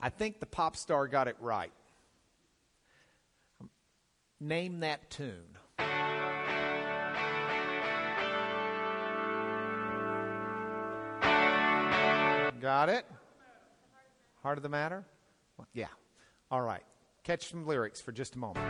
I think the pop star got it right. Name that tune. Got it? Heart of the Matter? Yeah. All right. Catch some lyrics for just a moment.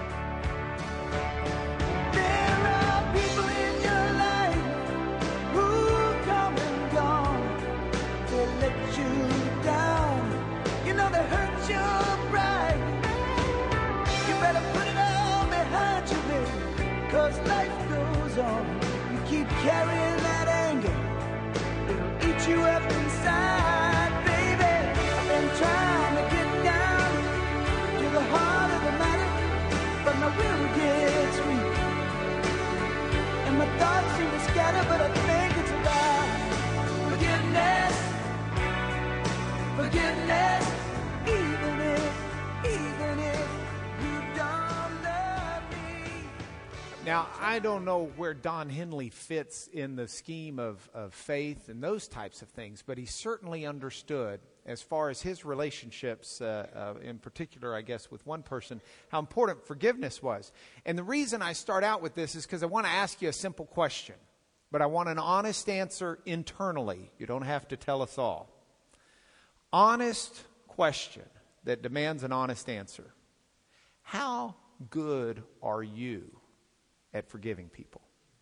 There are people in your life who come and gone. They let you down. You know they hurt your pride. You better put it all behind you, baby, 'cause life goes on. You keep carrying that anger. It'll eat you up inside, baby. I've been trying to get down to the heart of the matter, but my will gets weak, and my thoughts seem to scatter, but I think it's about forgiveness, forgiveness, even if you don't love me. Now, I don't know where Don Henley fits in the scheme of faith and those types of things, but he certainly understood, as far as his relationships, in particular, I guess, with one person, how important forgiveness was. And the reason I start out with this is because I want to ask you a simple question, but I want an honest answer internally. You don't have to tell us all. Honest question that demands an honest answer. How good are you at forgiving people?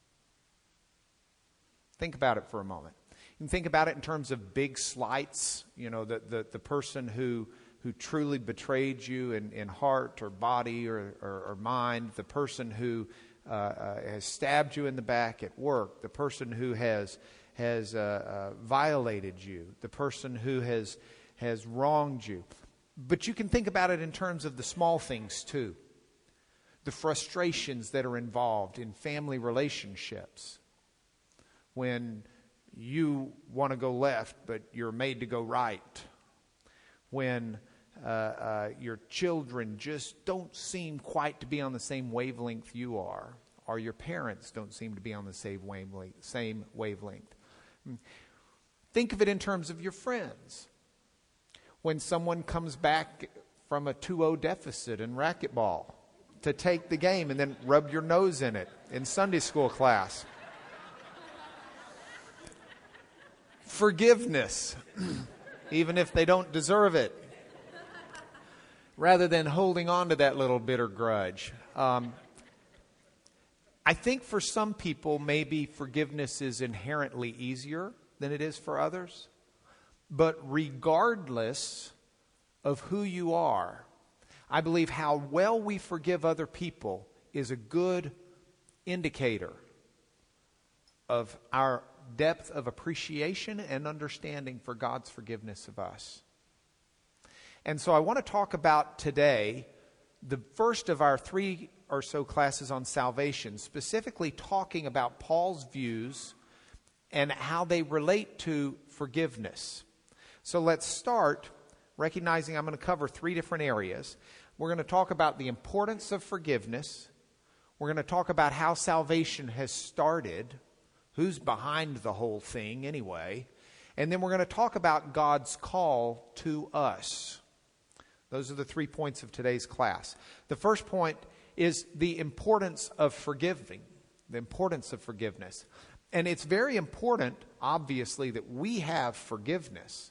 Think about it for a moment. You can think about it in terms of big slights, you know, the person who truly betrayed you in heart or body or mind, the person who has stabbed you in the back at work, the person who has violated you, the person who has wronged you. But you can think about it in terms of the small things too. The frustrations that are involved in family relationships. When you want to go left, but you're made to go right. When your children just don't seem quite to be on the same wavelength you are, or your parents don't seem to be on the same wavelength. Think of it in terms of your friends. When someone comes back from a 2-0 deficit in racquetball to take the game and then rub your nose in it in Sunday school class. Forgiveness, even if they don't deserve it, rather than holding on to that little bitter grudge. I think for some people, maybe forgiveness is inherently easier than it is for others. But regardless of who you are, I believe how well we forgive other people is a good indicator of our depth of appreciation and understanding for God's forgiveness of us. And so I want to talk about today the first of our 3 or so classes on salvation, specifically talking about Paul's views and how they relate to forgiveness. So let's start recognizing I'm going to cover 3 different areas. We're going to talk about the importance of forgiveness. We're going to talk about how salvation has started, who's behind the whole thing anyway. And then we're going to talk about God's call to us. Those are the 3 points of today's class. The first point is the importance of forgiving, the importance of forgiveness. And it's very important, obviously, that we have forgiveness.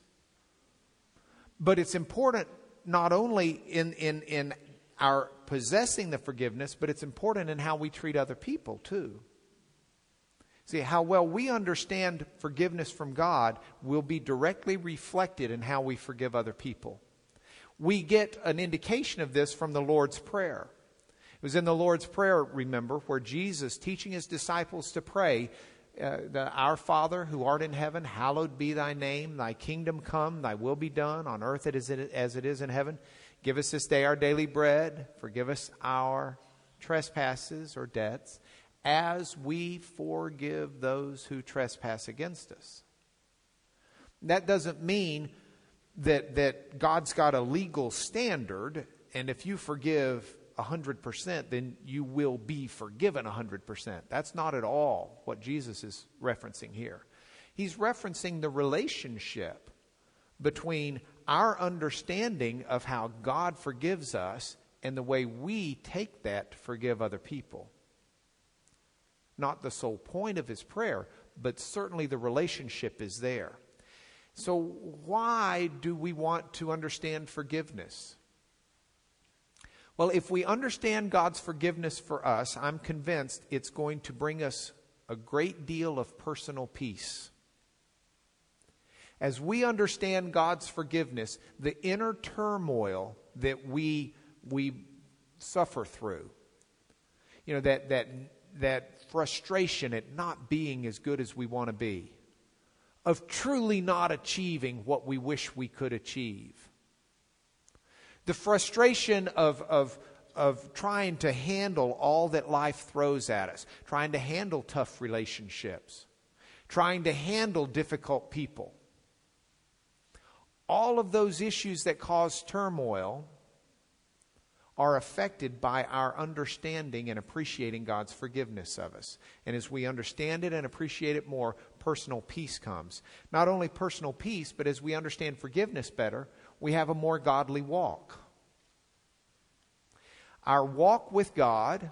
But it's important not only in our possessing the forgiveness, but it's important in how we treat other people too. See, how well we understand forgiveness from God will be directly reflected in how we forgive other people. We get an indication of this from the Lord's Prayer. It was in the Lord's Prayer, remember, where Jesus, teaching his disciples to pray, Our Father who art in heaven, hallowed be thy name. Thy kingdom come, thy will be done on earth as it is in heaven. Give us this day our daily bread. Forgive us our trespasses or debts, as we forgive those who trespass against us. That doesn't mean that God's got a legal standard, and if you forgive 100%, then you will be forgiven 100%. That's not at all what Jesus is referencing here. He's referencing the relationship between our understanding of how God forgives us and the way we take that to forgive other people. Not the sole point of his prayer, but certainly the relationship is there. So why do we want to understand forgiveness? Well, if we understand God's forgiveness for us, I'm convinced it's going to bring us a great deal of personal peace. As we understand God's forgiveness, the inner turmoil that we suffer through, you know, that frustration at not being as good as we want to be, of truly not achieving what we wish we could achieve, the frustration of trying to handle all that life throws at us, trying to handle tough relationships, trying to handle difficult people. All of those issues that cause turmoil are affected by our understanding and appreciating God's forgiveness of us. And as we understand it and appreciate it more, personal peace comes. Not only personal peace, but as we understand forgiveness better, we have a more godly walk. Our walk with God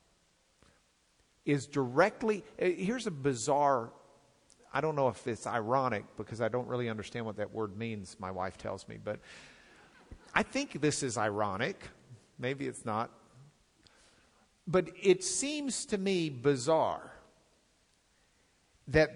is directly... Here's a bizarre... I don't know if it's ironic because I don't really understand what that word means, my wife tells me. But I think this is ironic. Maybe it's not. But it seems to me bizarre that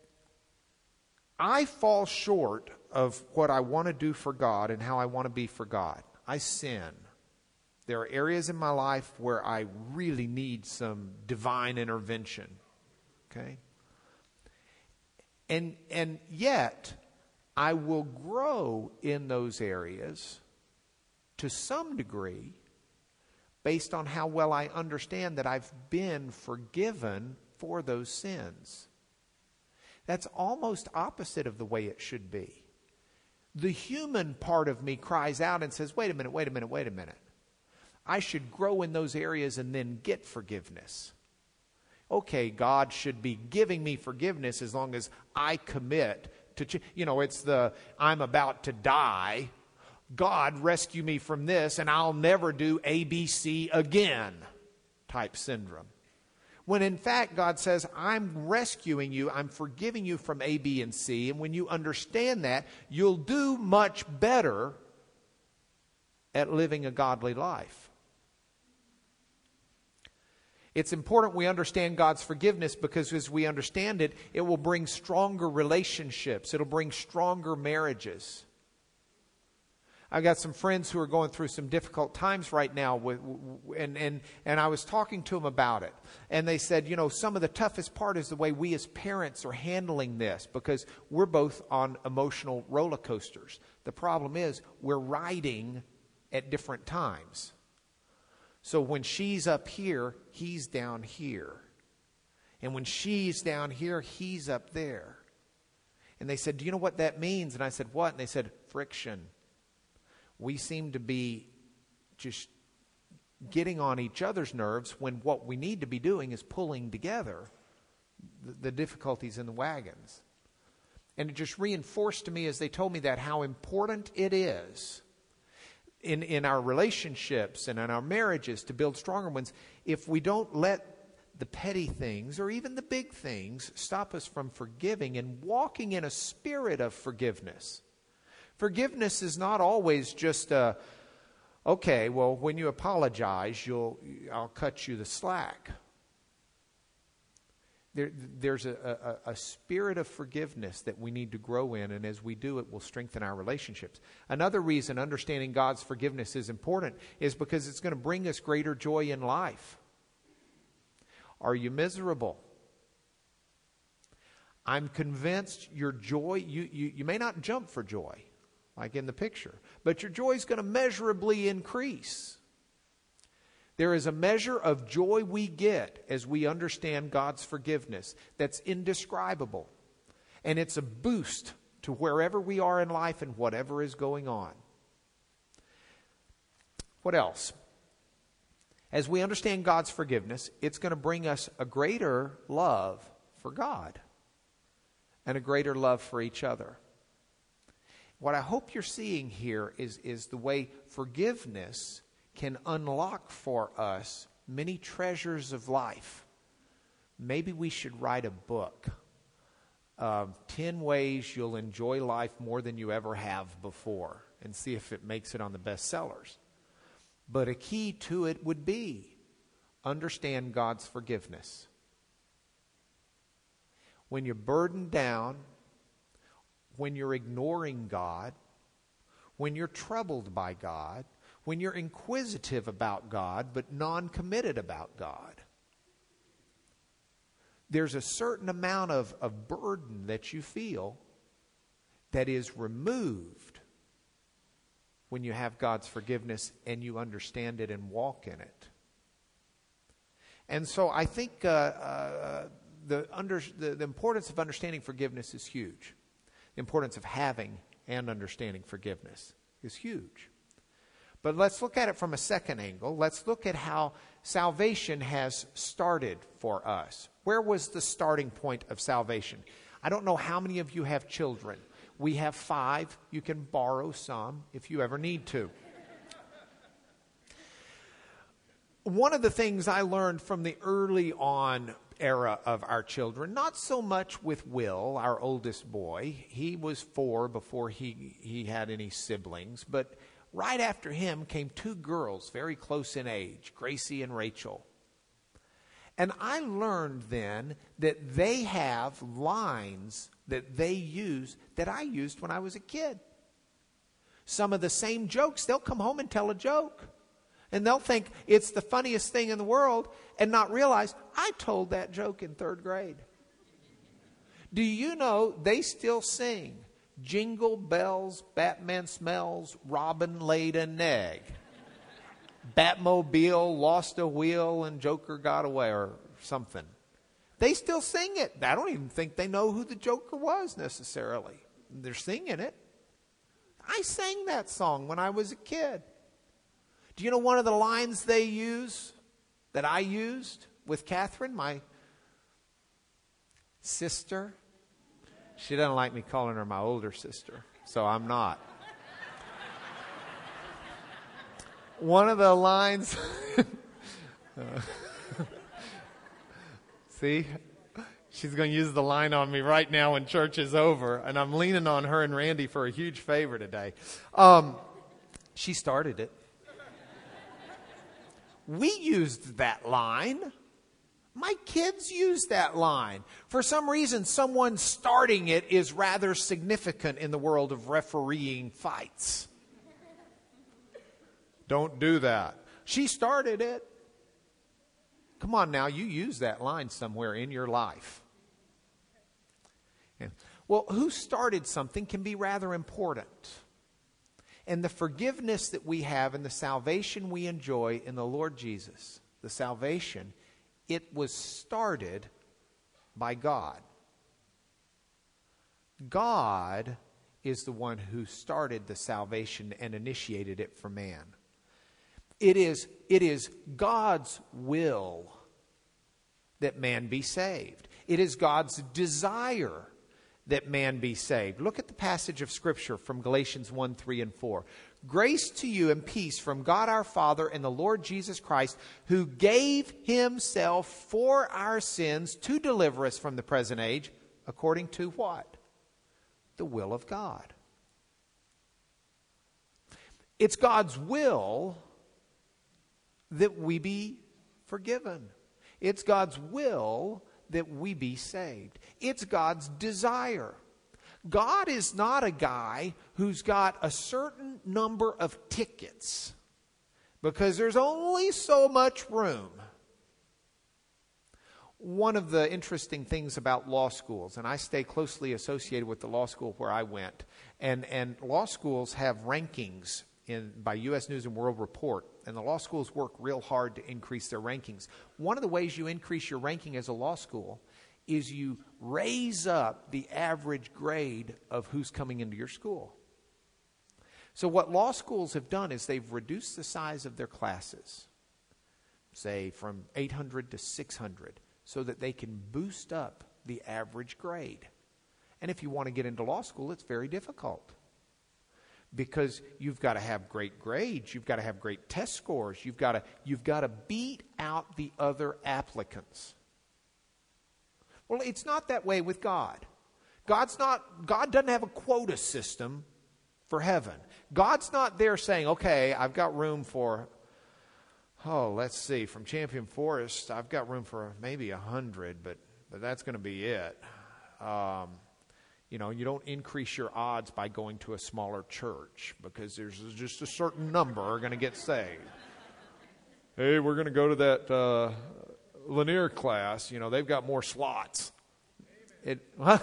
I fall short of what I want to do for God and how I want to be for God. I sin. There are areas in my life where I really need some divine intervention. Okay? And yet, I will grow in those areas to some degree based on how well I understand that I've been forgiven for those sins. That's almost opposite of the way it should be. The human part of me cries out and says, wait a minute. I should grow in those areas and then get forgiveness. Okay, God should be giving me forgiveness as long as I commit to, it's the I'm about to die. God rescue me from this and I'll never do ABC again type syndrome. When in fact God says, I'm rescuing you, I'm forgiving you from A, B, and C. And when you understand that, you'll do much better at living a godly life. It's important we understand God's forgiveness because as we understand it, it will bring stronger relationships. It'll bring stronger marriages. I've got some friends who are going through some difficult times right now, and I was talking to them about it. And they said, some of the toughest part is the way we as parents are handling this because we're both on emotional roller coasters. The problem is we're riding at different times. So when she's up here, he's down here. And when she's down here, he's up there. And they said, do you know what that means? And I said, what? And they said, friction. We seem to be just getting on each other's nerves when what we need to be doing is pulling together the difficulties in the wagons. And it just reinforced to me as they told me that how important it is in our relationships and in our marriages to build stronger ones if we don't let the petty things or even the big things stop us from forgiving and walking in a spirit of forgiveness. Forgiveness is not always just okay, well, when you apologize, I'll cut you the slack. There's a spirit of forgiveness that we need to grow in, and as we do, it will strengthen our relationships. Another reason understanding God's forgiveness is important is because it's going to bring us greater joy in life. Are you miserable? I'm convinced your joy, you may not jump for joy, like in the picture, but your joy is going to measurably increase. There is a measure of joy we get as we understand God's forgiveness that's indescribable. And it's a boost to wherever we are in life and whatever is going on. What else? As we understand God's forgiveness, it's going to bring us a greater love for God and a greater love for each other. What I hope you're seeing here is the way forgiveness can unlock for us many treasures of life. Maybe we should write a book. 10 ways you'll enjoy life more than you ever have before, and see if it makes it on the bestsellers. But a key to it would be understand God's forgiveness. When you're burdened down, when you're ignoring God, when you're troubled by God, when you're inquisitive about God but non-committed about God, there's a certain amount of burden that you feel that is removed when you have God's forgiveness and you understand it and walk in it. And so I think the importance of understanding forgiveness is huge. The importance of having and understanding forgiveness is huge. But let's look at it from a second angle. Let's look at how salvation has started for us. Where was the starting point of salvation? I don't know how many of you have children. We have 5. You can borrow some if you ever need to. One of the things I learned from the early on era of our children, not so much with Will, our oldest boy. He was 4 before he had any siblings, but right after him came 2 girls very close in age, Gracie and Rachel. And I learned then that they have lines that they use that I used when I was a kid. Some of the same jokes, they'll come home and tell a joke. And they'll think it's the funniest thing in the world and not realize I told that joke in 3rd grade. Do you know they still sing Jingle Bells, Batman Smells, Robin laid an egg. Batmobile lost a wheel and Joker got away or something. They still sing it. I don't even think they know who the Joker was necessarily. They're singing it. I sang that song when I was a kid. Do you know one of the lines they use that I used with Catherine, my sister? She doesn't like me calling her my older sister, so I'm not. One of the lines, see, she's going to use the line on me right now when church is over, and I'm leaning on her and Randy for a huge favor today. She started it. We used that line. My kids use that line. For some reason, someone starting it is rather significant in the world of refereeing fights. Don't do that. She started it. Come on now, you use that line somewhere in your life. Yeah. Well, who started something can be rather important. And the forgiveness that we have and the salvation we enjoy in the Lord Jesus, the salvation, it was started by God. God is the one who started the salvation and initiated it for man. It is God's will that man be saved. It is God's desire that man be saved. Look at the passage of Scripture from Galatians 1, 3, and 4. Grace to you and peace from God our Father and the Lord Jesus Christ, who gave himself for our sins to deliver us from the present age, according to what? The will of God. It's God's will that we be forgiven. It's God's will that we be saved. It's God's desire. God is not a guy who's got a certain number of tickets because there's only so much room. One of the interesting things about law schools, and I stay closely associated with the law school where I went, and law schools have rankings by U.S. News and World Report, and the law schools work real hard to increase their rankings. One of the ways you increase your ranking as a law school is you raise up the average grade of who's coming into your school. So what law schools have done is they've reduced the size of their classes, say from 800 to 600, so that they can boost up the average grade. And if you want to get into law school, it's very difficult. because you've got to have great grades, you've got to have great test scores, you've got to beat out the other applicants. Well, it's not that way with God. God doesn't have a quota system for heaven. God's not there saying, okay, I've got room for, let's see, from Champion Forest, I've got room for maybe 100, but that's going to be it. You don't increase your odds by going to a smaller church because there's just a certain number are going to get saved. Hey, we're going to go to that Lanier class. They've got more slots. It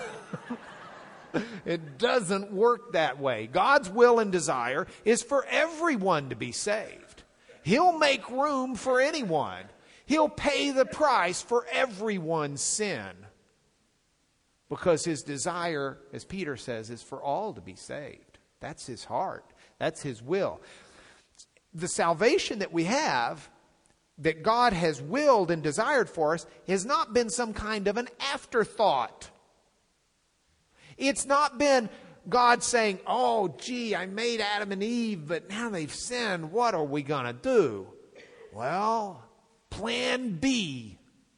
doesn't work that way. God's will and desire is for everyone to be saved. He'll make room for anyone. He'll pay the price for everyone's sin. Because his desire, as Peter says, is for all to be saved. That's his heart. That's his will. The salvation that we have, that God has willed and desired for us, has not been some kind of an afterthought. It's not been God saying, I made Adam and Eve, but now they've sinned. What are we going to do? Well, plan B.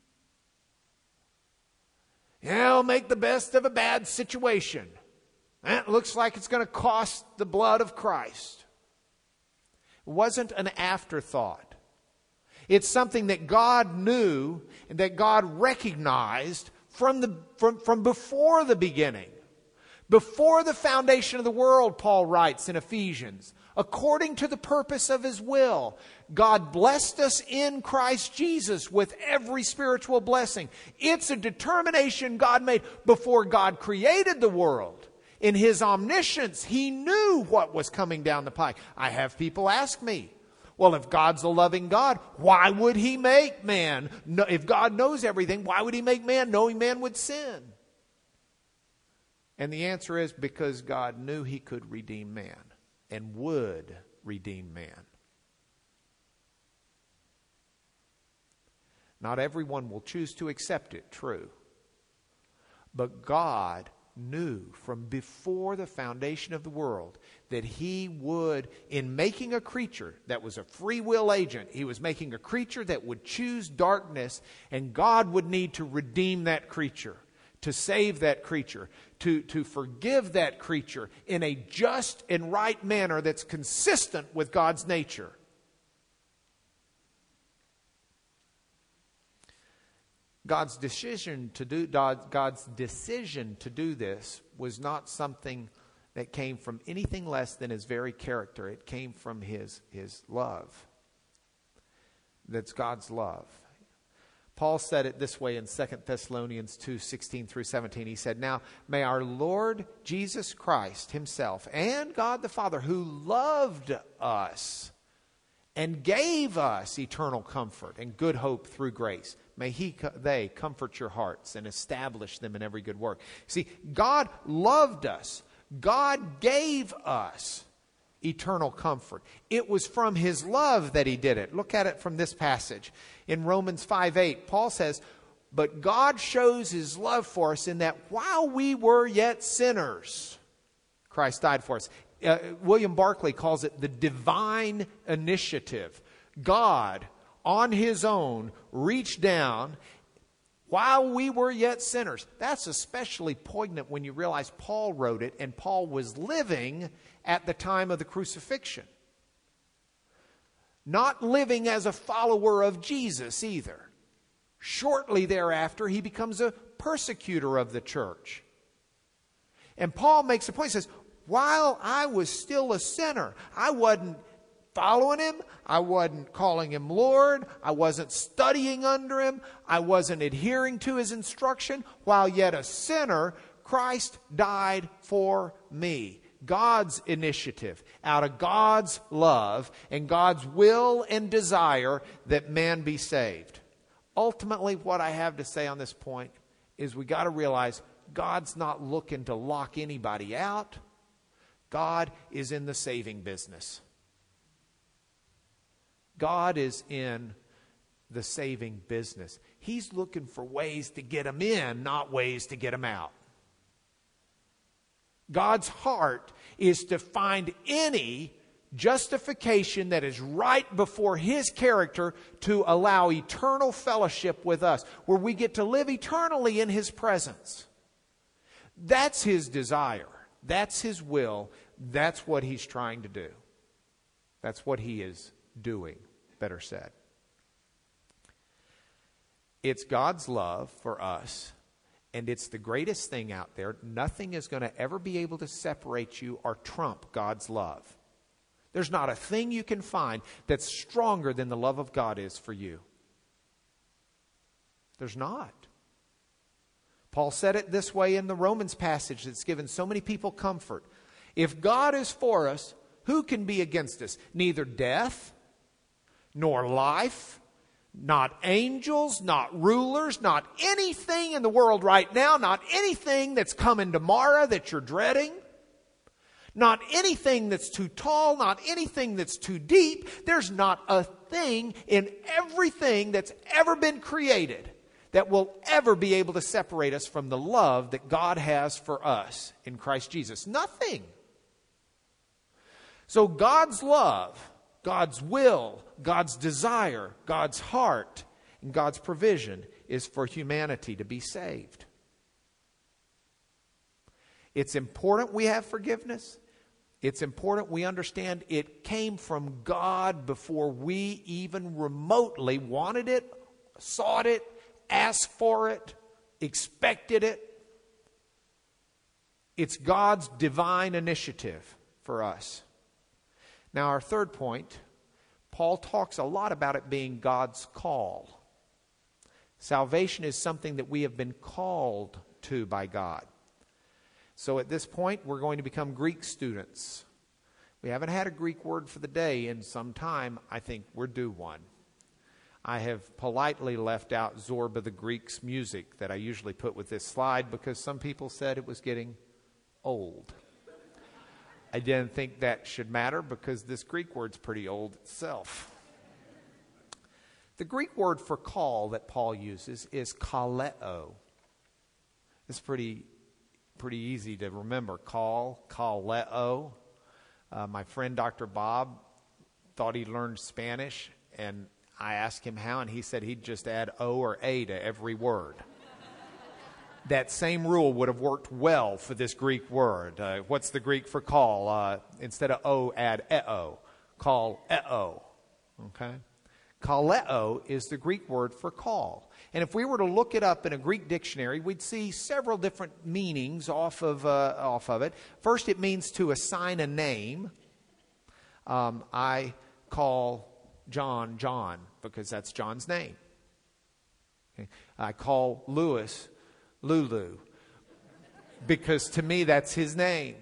I'll make the best of a bad situation. It looks like it's going to cost the blood of Christ. It wasn't an afterthought. It's something that God knew and that God recognized from before the beginning. Before the foundation of the world, Paul writes in Ephesians, according to the purpose of his will, God blessed us in Christ Jesus with every spiritual blessing. It's a determination God made before God created the world. In his omniscience, he knew what was coming down the pike. I have people ask me, well, if God's a loving God, why would he make man? If God knows everything, why would he make man knowing man would sin? And the answer is because God knew he could redeem man and would redeem man. Not everyone will choose to accept it, true. But God knew from before the foundation of the world that he would, in making a creature that was a free will agent, he was making a creature that would choose darkness, and God would need to redeem that creature, to save that creature, to forgive that creature in a just and right manner that's consistent with God's nature. God's decision to do this was not something that came from anything less than his very character. It came from his love. That's God's love. Paul said it this way in 2 Thessalonians 2:16 through 17. He said, now may our Lord Jesus Christ himself and God the Father, who loved us and gave us eternal comfort and good hope through grace, may they comfort your hearts and establish them in every good work. See, God loved us. God gave us eternal comfort. It was from his love that he did it. Look at it from this passage. In Romans 5:8, Paul says, but God shows his love for us in that while we were yet sinners, Christ died for us. William Barclay calls it the divine initiative. God, on his own, reached down while we were yet sinners. That's especially poignant when you realize Paul wrote it and Paul was living at the time of the crucifixion. Not living as a follower of Jesus either. Shortly thereafter, he becomes a persecutor of the church. And Paul makes a point, he says, while I was still a sinner, I wasn't following him, I wasn't calling him Lord, I wasn't studying under him, I wasn't adhering to his instruction. While yet a sinner, Christ died for me. God's initiative, out of God's love and God's will and desire that man be saved. Ultimately, what I have to say on this point is we got to realize God's not looking to lock anybody out. God is in the saving business. God is in the saving business. He's looking for ways to get them in, not ways to get them out. God's heart is to find any justification that is right before His character to allow eternal fellowship with us, where we get to live eternally in His presence. That's His desire. That's His will. That's what He's trying to do. That's what He is doing, better said. It's God's love for us, and it's the greatest thing out there. Nothing is going to ever be able to separate you or trump God's love. There's not a thing you can find that's stronger than the love of God is for you. There's not. Paul said it this way in the Romans passage that's given so many people comfort. If God is for us, who can be against us? Neither death, nor life, not angels, not rulers, not anything in the world right now, not anything that's coming tomorrow that you're dreading, not anything that's too tall, not anything that's too deep. There's not a thing in everything that's ever been created that will ever be able to separate us from the love that God has for us in Christ Jesus. Nothing. So God's love, God's will, God's desire, God's heart, and God's provision is for humanity to be saved. It's important we have forgiveness. It's important we understand it came from God before we even remotely wanted it, sought it, asked for it, expected it. It's God's divine initiative for us. Now, our third point, Paul talks a lot about it being God's call. Salvation is something that we have been called to by God. So at this point, we're going to become Greek students. We haven't had a Greek word for the day in some time. I think we're due one. I have politely left out Zorba the Greek's music that I usually put with this slide because some people said it was getting old. I didn't think that should matter because this Greek word's pretty old itself. The Greek word for call that Paul uses is kaleo. It's pretty easy to remember. Kaleo. My friend Dr. Bob thought he learned Spanish, and I asked him how, and he said he'd just add O or A to every word. That same rule would have worked well for this Greek word. What's the Greek for call? Instead of O, add eo. Kaleo. Okay? Kaleo is the Greek word for call. And if we were to look it up in a Greek dictionary, we'd see several different meanings off of it. First, it means to assign a name. I call John, John, because that's John's name. Okay? I call Louis, Lulu, because to me that's his name.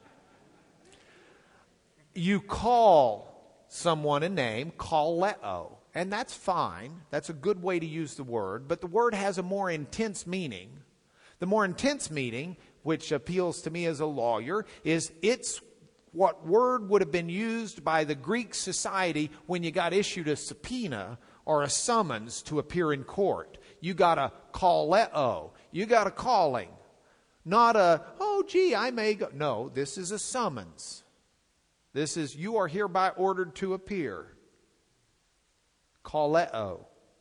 You call someone a name, kaleo, and that's fine. That's a good way to use the word, but the word has a more intense meaning. The more intense meaning, which appeals to me as a lawyer, is it's what word would have been used by the Greek society when you got issued a subpoena or a summons to appear in court. You got a kaleo. You got a calling. Not a, oh, gee, I may go. No, this is a summons. This is, you are hereby ordered to appear. Kaleo.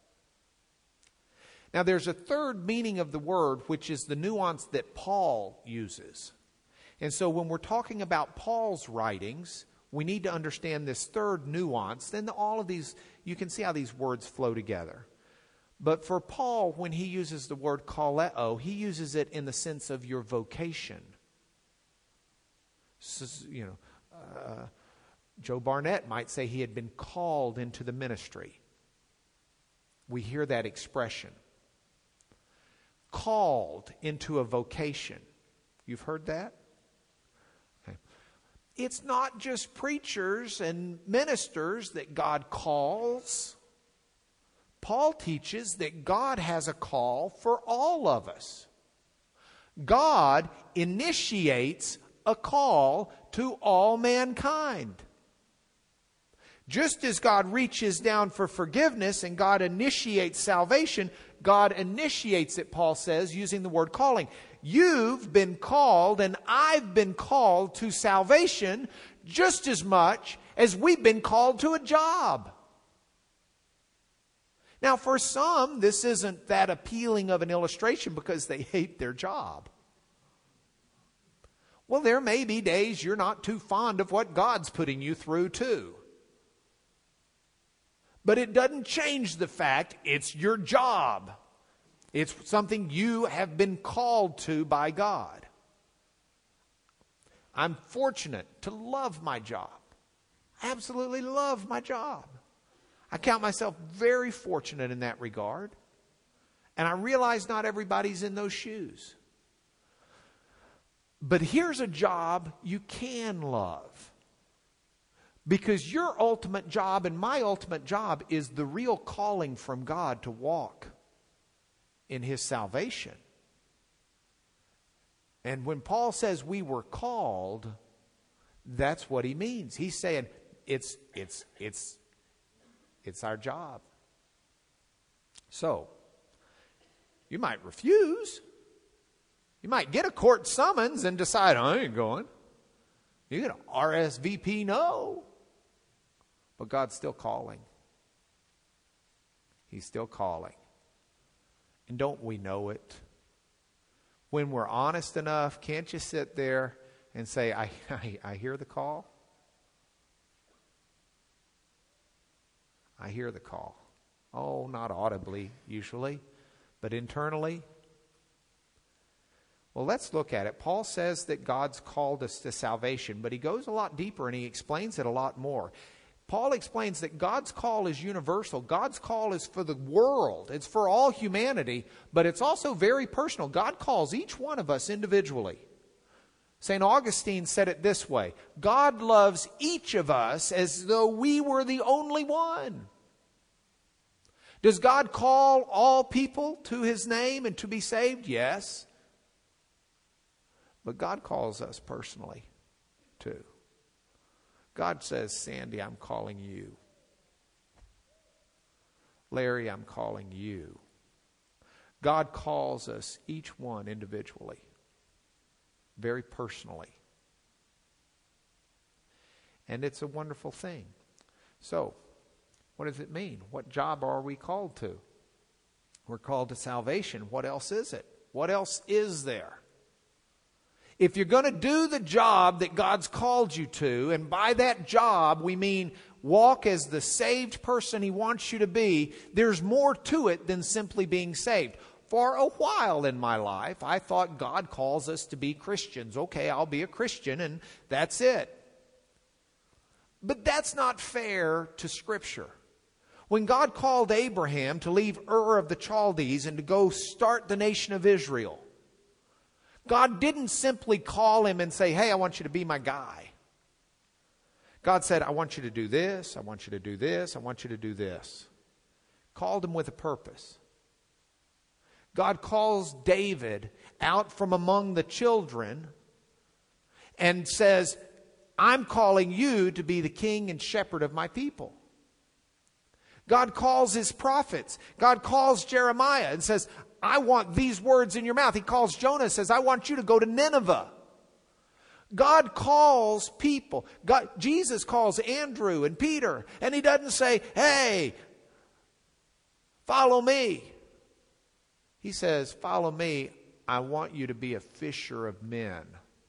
Now, there's a third meaning of the word, which is the nuance that Paul uses. And so when we're talking about Paul's writings, we need to understand this third nuance. Then all of these, you can see how these words flow together. But for Paul, when he uses the word kaleo, he uses it in the sense of your vocation. So, Joe Barnett might say he had been called into the ministry. We hear that expression. Called into a vocation. You've heard that? Okay. It's not just preachers and ministers that God calls. Paul teaches that God has a call for all of us. God initiates a call to all mankind. Just as God reaches down for forgiveness and God initiates salvation, God initiates it, Paul says, using the word calling. You've been called and I've been called to salvation just as much as we've been called to a job. Now, for some, this isn't that appealing of an illustration because they hate their job. Well, there may be days you're not too fond of what God's putting you through, too. But it doesn't change the fact it's your job. It's something you have been called to by God. I'm fortunate to love my job. I absolutely love my job. I count myself very fortunate in that regard. And I realize not everybody's in those shoes. But here's a job you can love. Because your ultimate job and my ultimate job is the real calling from God to walk in His salvation. And when Paul says we were called, that's what he means. He's saying it's our job. So, you might refuse. You might get a court summons and decide, I ain't going. You get an RSVP no. But God's still calling. He's still calling. And don't we know it? When we're honest enough, can't you sit there and say, I hear the call? I hear the call. Oh, not audibly, usually, but internally. Well, let's look at it. Paul says that God's called us to salvation, but he goes a lot deeper and he explains it a lot more. Paul explains that God's call is universal. God's call is for the world. It's for all humanity, but it's also very personal. God calls each one of us individually. St. Augustine said it this way: God loves each of us as though we were the only one. Does God call all people to His name and to be saved? Yes. But God calls us personally, too. God says, Sandy, I'm calling you. Larry, I'm calling you. God calls us each one individually, very personally. And it's a wonderful thing. So, what does it mean? What job are we called to? We're called to salvation. What else is it? What else is there? If you're going to do the job that God's called you to, and by that job we mean walk as the saved person He wants you to be, there's more to it than simply being saved. For a while in my life, I thought God calls us to be Christians. Okay, I'll be a Christian and that's it. But that's not fair to Scripture. When God called Abraham to leave Ur of the Chaldees and to go start the nation of Israel, God didn't simply call him and say, hey, I want you to be my guy. God said, I want you to do this, I want you to do this, I want you to do this. Called him with a purpose. God calls David out from among the children and says, I'm calling you to be the king and shepherd of my people. God calls His prophets. God calls Jeremiah and says, I want these words in your mouth. He calls Jonah and says, I want you to go to Nineveh. God calls people. Jesus calls Andrew and Peter, and He doesn't say, hey, follow me. He says, follow me. I want you to be a fisher of men.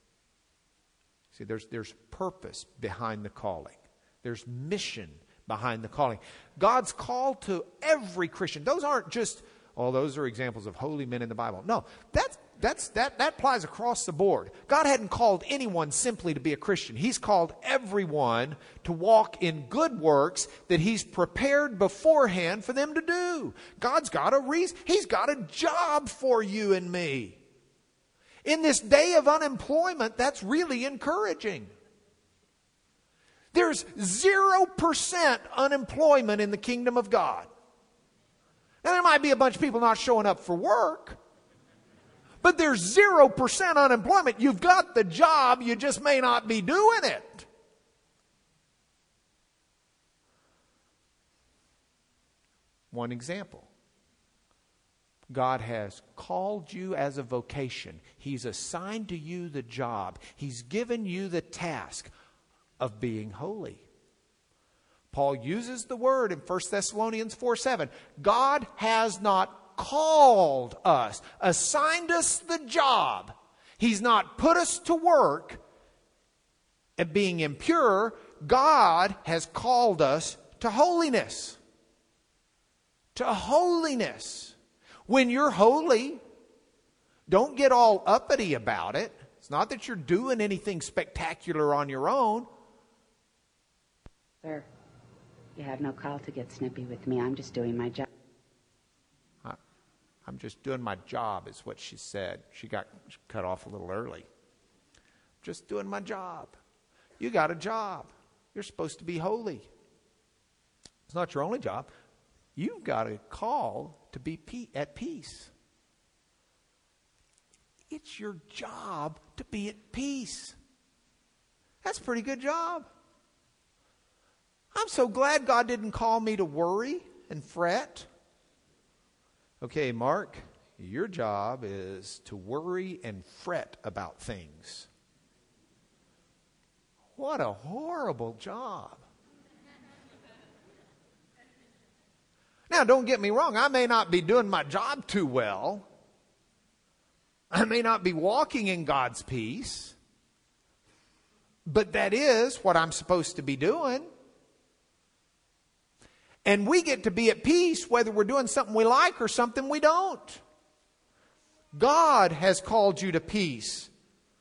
See, there's purpose behind the calling. There's mission behind the calling. God's call to every Christian. Those aren't just, those are examples of holy men in the Bible. No, that applies across the board. God hadn't called anyone simply to be a Christian. He's called everyone to walk in good works that He's prepared beforehand for them to do. God's got a reason. He's got a job for you and me. In this day of unemployment, that's really encouraging. There's 0% unemployment in the kingdom of God. Now, there might be a bunch of people not showing up for work, but there's 0% unemployment. You've got the job, you just may not be doing it. One example. God has called you as a vocation. He's assigned to you the job. He's given you the task of being holy. Paul uses the word in 1 Thessalonians 4:7. God has not called us, assigned us the job. He's not put us to work at being impure. God has called us to holiness. To holiness. When you're holy, don't get all uppity about it. It's not that you're doing anything spectacular on your own. Sir, you have no call to get snippy with me. I'm just doing my job. I'm just doing my job, is what she said. She got cut off a little early. Just doing my job. You got a job. You're supposed to be holy. It's not your only job. You've got a call to be at peace. It's your job to be at peace. That's a pretty good job. I'm so glad God didn't call me to worry and fret. Okay, Mark, your job is to worry and fret about things. What a horrible job. Now, don't get me wrong. I may not be doing my job too well. I may not be walking in God's peace. But that is what I'm supposed to be doing. And we get to be at peace whether we're doing something we like or something we don't. God has called you to peace.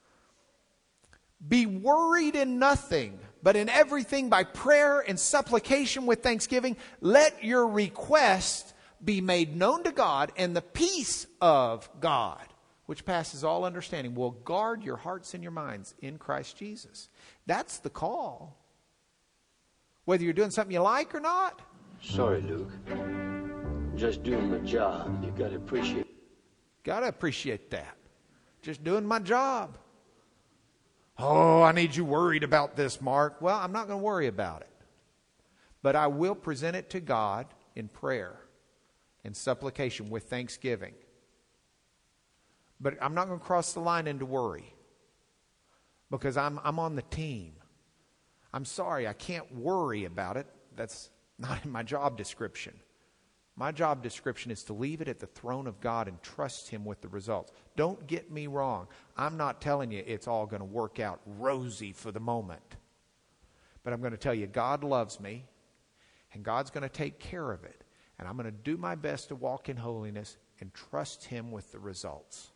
Be worried in nothing, but in everything by prayer and supplication with thanksgiving, let your request be made known to God, and the peace of God, which passes all understanding, will guard your hearts and your minds in Christ Jesus. That's the call. Whether you're doing something you like or not. Sorry, Luke. Just doing my job. You got to appreciate it. Got to appreciate that. Just doing my job. Oh, I need you worried about this, Mark. Well, I'm not going to worry about it. But I will present it to God in prayer and supplication with thanksgiving. But I'm not going to cross the line into worry. Because I'm on the team. I'm sorry, I can't worry about it. That's not in my job description. My job description is to leave it at the throne of God and trust Him with the results. Don't get me wrong. I'm not telling you it's all going to work out rosy for the moment. But I'm going to tell you God loves me, and God's going to take care of it. And I'm going to do my best to walk in holiness and trust Him with the results.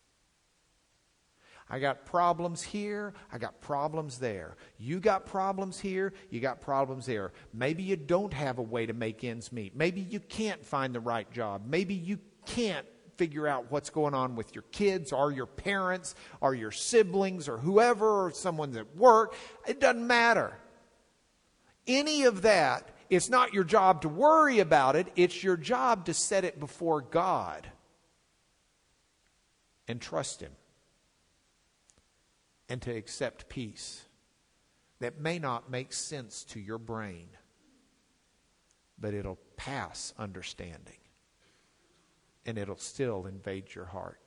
I got problems here, I got problems there. You got problems here, you got problems there. Maybe you don't have a way to make ends meet. Maybe you can't find the right job. Maybe you can't figure out what's going on with your kids or your parents or your siblings or whoever, or someone's at work. It doesn't matter. Any of that, it's not your job to worry about it. It's your job to set it before God and trust Him. And to accept peace that may not make sense to your brain, but it'll pass understanding, and it'll still invade your heart.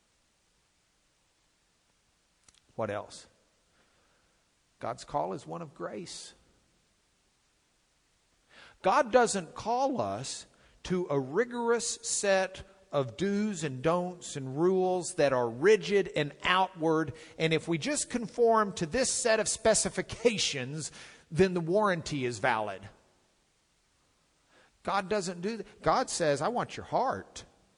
What else? God's call is one of grace. God doesn't call us to a rigorous set of do's and don'ts and rules that are rigid and outward. And if we just conform to this set of specifications, then the warranty is valid. God doesn't do that. God says, I want your heart.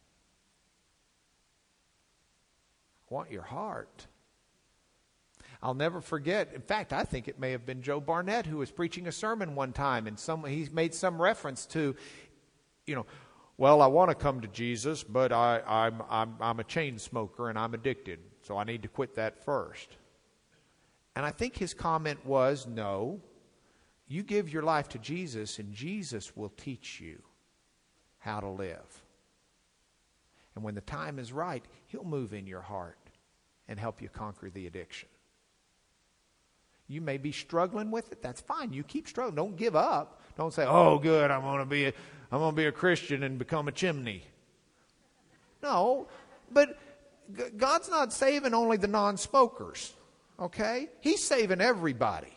I want your heart. I'll never forget. In fact, I think it may have been Joe Barnett who was preaching a sermon one time, and he made some reference to, well, I want to come to Jesus, but I'm a chain smoker and I'm addicted, so I need to quit that first. And I think his comment was, no, you give your life to Jesus and Jesus will teach you how to live. And when the time is right, He'll move in your heart and help you conquer the addiction. You may be struggling with it. That's fine. You keep struggling. Don't give up. Don't say, oh, good, I'm going to be a Christian and become a chimney. No, but God's not saving only the non-smokers, okay? He's saving everybody.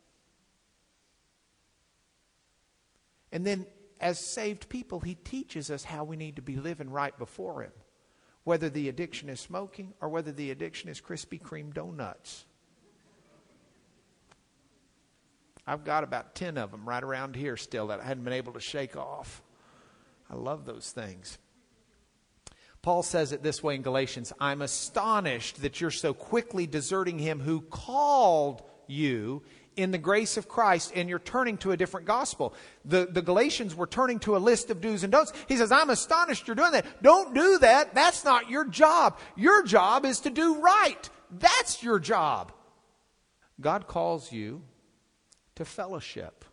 And then as saved people, He teaches us how we need to be living right before Him. Whether the addiction is smoking or whether the addiction is Krispy Kreme donuts. I've got about 10 of them right around here still that I hadn't been able to shake off. I love those things. Paul says it this way in Galatians, I'm astonished that you're so quickly deserting Him who called you in the grace of Christ, and you're turning to a different gospel. The Galatians were turning to a list of do's and don'ts. He says, I'm astonished you're doing that. Don't do that. That's not your job. Your job is to do right. That's your job. God calls you to fellowship.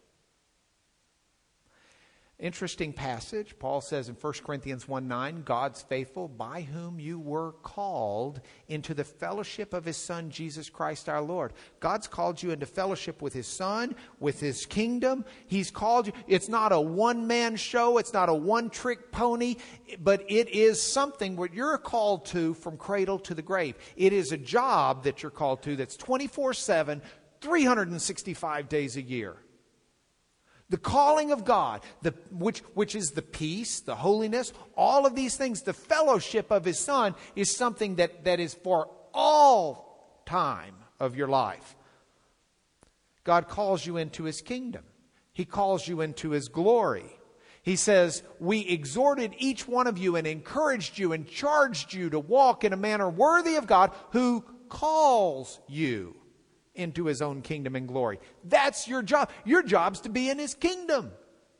Interesting passage. Paul says in 1 Corinthians 1:9, God's faithful, by whom you were called into the fellowship of His Son, Jesus Christ our Lord. God's called you into fellowship with His Son, with His kingdom. He's called you. It's not a one-man show. It's not a one-trick pony. But it is something what you're called to from cradle to the grave. It is a job that you're called to that's 24/7, 365 days a year. The calling of God, which is the peace, the holiness, all of these things, the fellowship of His Son is something that is for all time of your life. God calls you into His kingdom. He calls you into His glory. He says, we exhorted each one of you and encouraged you and charged you to walk in a manner worthy of God who calls you into His own kingdom and glory. That's your job. Your job's to be in His kingdom.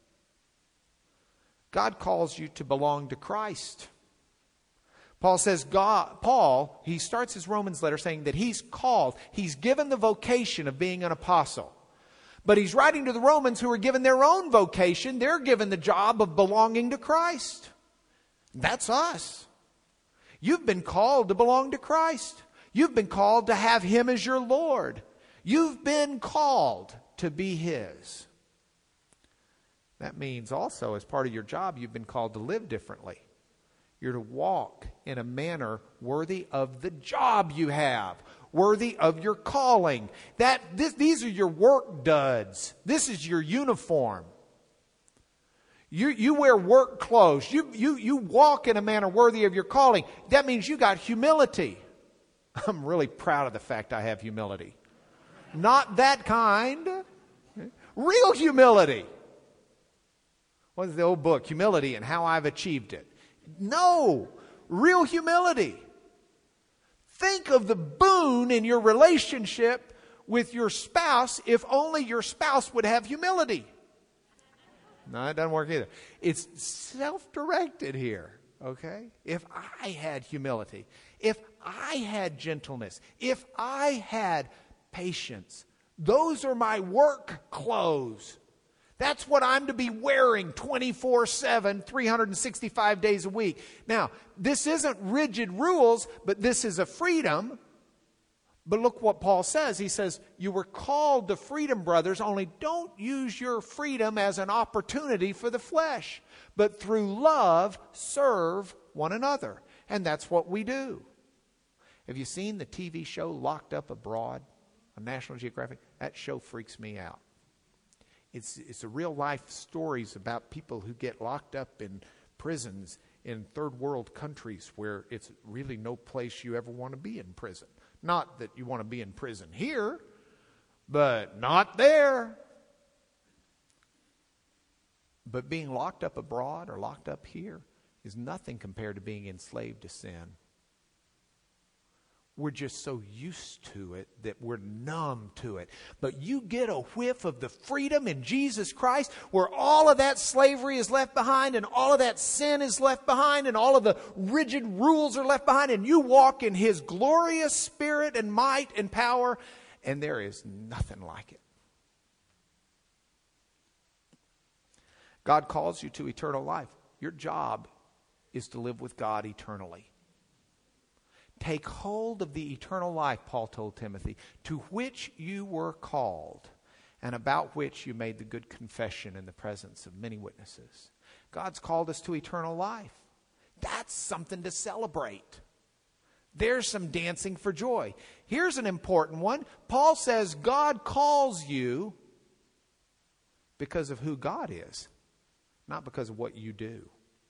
God calls you to belong to Christ. Paul says, he starts his Romans letter saying that he's called, he's given the vocation of being an apostle. But he's writing to the Romans who are given their own vocation. They're given the job of belonging to Christ. That's us. You've been called to belong to Christ. You've been called to have Him as your Lord. You've been called to be His. That means also, as part of your job, you've been called to live differently. You're to walk in a manner worthy of the job you have, worthy of your calling. These are your work duds. This is your uniform. You wear work clothes. You walk in a manner worthy of your calling. That means you got humility. I'm really proud of the fact I have humility. Not that kind. Real humility. What is the old book? Humility and How I've Achieved It. No. Real humility. Think of the boon in your relationship with your spouse if only your spouse would have humility. No, it doesn't work either. It's self-directed here. Okay? If I had humility, if I had gentleness, if I had patience, those are my work clothes. That's what I'm to be wearing 24/7, 365 days a week. Now, this isn't rigid rules, but this is a freedom. But look what Paul says. He says, you were called to freedom, brothers, only don't use your freedom as an opportunity for the flesh, but through love serve one another. And that's what we do. Have you seen the TV show Locked Up Abroad on National Geographic? That show freaks me out. It's a real life stories about people who get locked up in prisons in third world countries where it's really no place you ever want to be in prison. Not that you want to be in prison here, but not there. But being locked up abroad or locked up here is nothing compared to being enslaved to sin. We're just so used to it that we're numb to it. But you get a whiff of the freedom in Jesus Christ where all of that slavery is left behind and all of that sin is left behind and all of the rigid rules are left behind, and you walk in His glorious spirit and might and power, and there is nothing like it. God calls you to eternal life. Your job is to live with God eternally. Take hold of the eternal life, Paul told Timothy, to which you were called and about which you made the good confession in the presence of many witnesses. God's called us to eternal life. That's something to celebrate. There's some dancing for joy. Here's an important one. Paul says God calls you because of who God is, not because of what you do.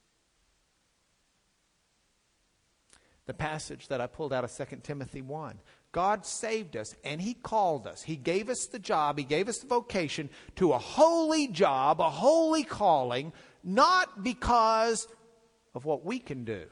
The passage that I pulled out of 2 Timothy 1. God saved us and He called us. He gave us the job. He gave us the vocation to a holy job, a holy calling, not because of what we can do,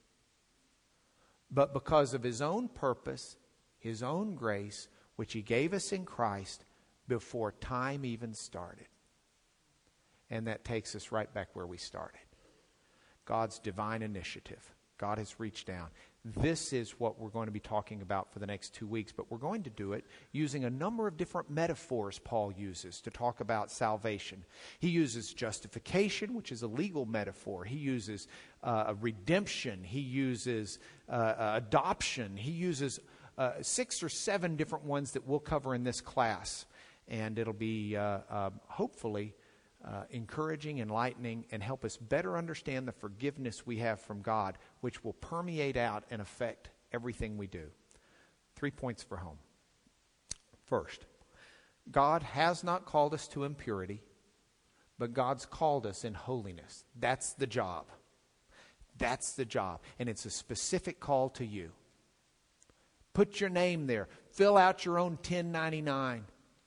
but because of His own purpose, His own grace, which He gave us in Christ before time even started. And that takes us right back where we started. God's divine initiative. God has reached down. This is what we're going to be talking about for the next 2 weeks, but we're going to do it using a number of different metaphors Paul uses to talk about salvation. He uses justification, which is a legal metaphor. He uses redemption. He uses adoption. He uses 6 or 7 different ones that we'll cover in this class, and it'll be hopefully encouraging, enlightening, and help us better understand the forgiveness we have from God, which will permeate out and affect everything we do. 3 points for home. First, God has not called us to impurity, but God's called us in holiness. That's the job. That's the job. And it's a specific call to you. Put your name there. Fill out your own 1099.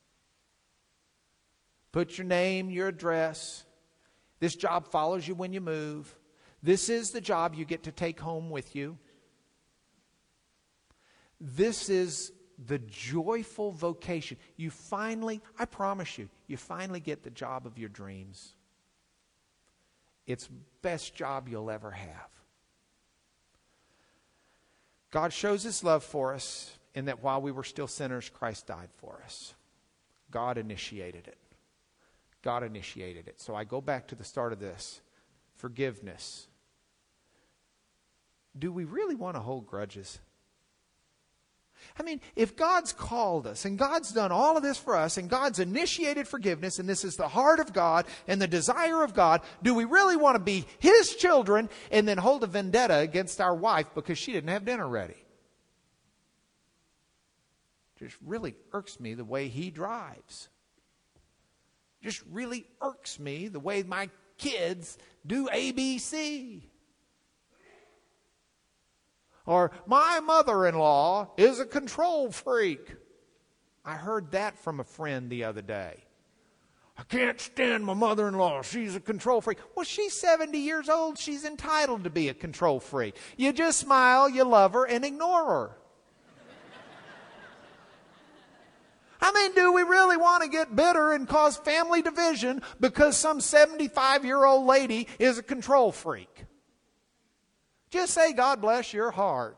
Put your name, your address. This job follows you when you move. This is the job you get to take home with you. This is the joyful vocation. You finally, I promise you, you finally get the job of your dreams. It's the best job you'll ever have. God shows His love for us in that while we were still sinners, Christ died for us. God initiated it. God initiated it. So I go back to the start of this. Forgiveness. Do we really want to hold grudges? I mean, if God's called us and God's done all of this for us and God's initiated forgiveness and this is the heart of God and the desire of God, do we really want to be His children and then hold a vendetta against our wife because she didn't have dinner ready? It just really irks me the way he drives. Just really irks me the way my kids do ABC. Or my mother-in-law is a control freak. I heard that from a friend the other day. I can't stand my mother-in-law. She's a control freak. Well, she's 70 years old. She's entitled to be a control freak. You just smile, you love her, and ignore her. I mean, do we really want to get bitter and cause family division because some 75-year-old lady is a control freak? Just say, God bless your heart.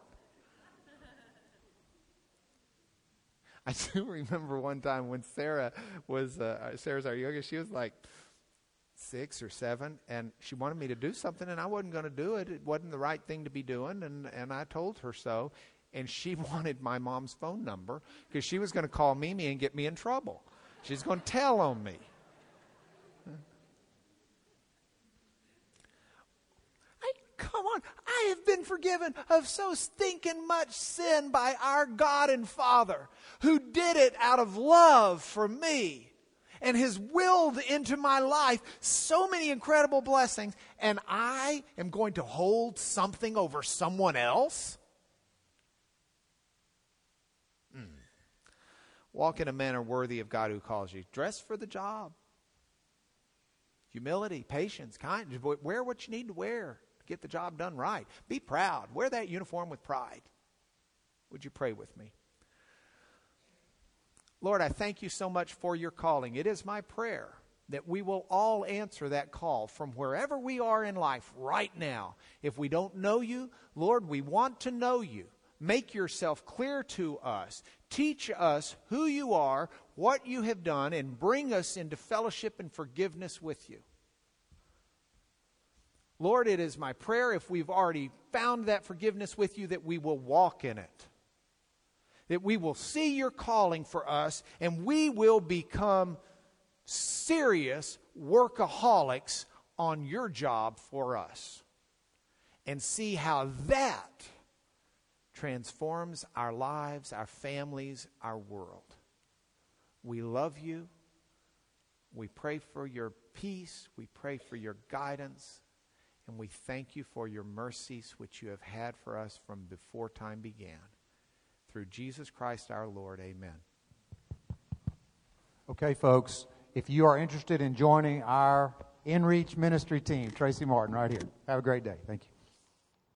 I do remember one time when Sarah was, Sarah's our youngest, she was like 6 or 7, and she wanted me to do something, and I wasn't going to do it. It wasn't the right thing to be doing, and I told her so. And she wanted my mom's phone number because she was going to call Mimi and get me in trouble. She's going to tell on me. Come on, I have been forgiven of so stinking much sin by our God and Father who did it out of love for me and has willed into my life so many incredible blessings, and I am going to hold something over someone else? Walk in a manner worthy of God who calls you. Dress for the job. Humility, patience, kindness. Wear what you need to wear to get the job done right. Be proud. Wear that uniform with pride. Would you pray with me? Lord, I thank you so much for your calling. It is my prayer that we will all answer that call from wherever we are in life right now. If we don't know you, Lord, we want to know you. Make yourself clear to us. Teach us who you are, what you have done, and bring us into fellowship and forgiveness with you. Lord, it is my prayer, if we've already found that forgiveness with you, that we will walk in it. That we will see your calling for us, and we will become serious workaholics on your job for us. and see how that transforms our lives, our families, our world. We love you. We pray for your peace. We pray for your guidance. And we thank you for your mercies which you have had for us from before time began. Through Jesus Christ our Lord, amen. Okay, folks, if you are interested in joining our InReach ministry team, Tracy Martin right here. Have a great day. Thank you.